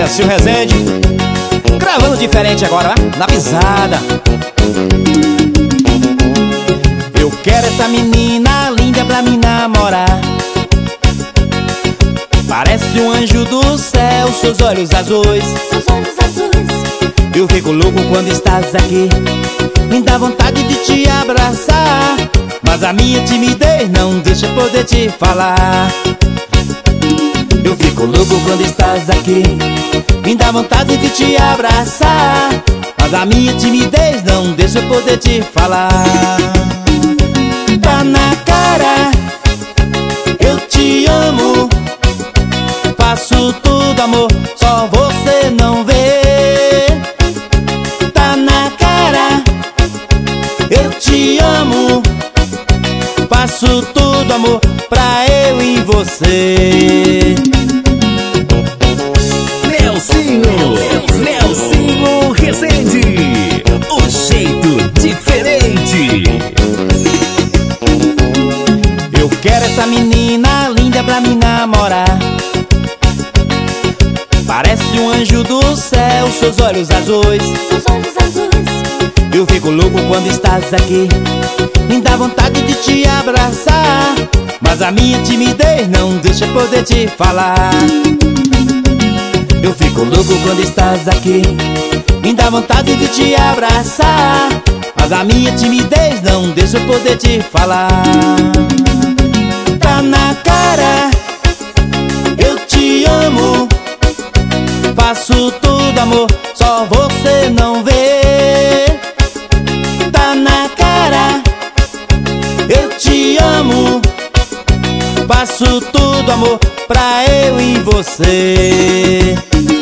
Décio Rezende, gravando diferente agora, na pisada. Eu quero essa menina linda pra me namorar. Parece um anjo do céu, seus olhos azuis. Seus olhos azuis. Eu fico louco quando estás aqui, me dá vontade de te abraçar, mas a minha timidez não deixa poder te falar. Eu fico louco quando estás aqui, me dá vontade de te abraçar, mas a minha timidez não deixa poder te falar. Tá na cara, eu te amo, faço tudo amor, só você não vê. Tá na cara, eu te amo, faço tudo amor pra eu e você. Nelsinho Rezende, o jeito diferente. Eu quero essa menina linda pra me namorar. Parece um anjo do céu, seus olhos azuis. Seus olhos azuis. Eu fico louco quando estás aqui, me dá vontade de te abraçar, mas a minha timidez não deixa poder te falar. Eu fico louco quando estás aqui, me dá vontade de te abraçar, mas a minha timidez não deixa poder te falar. Tá na cara, eu te amo, faço tudo amor, só você não vê. Tá na cara, eu te amo, faço tudo amor pra eu e você.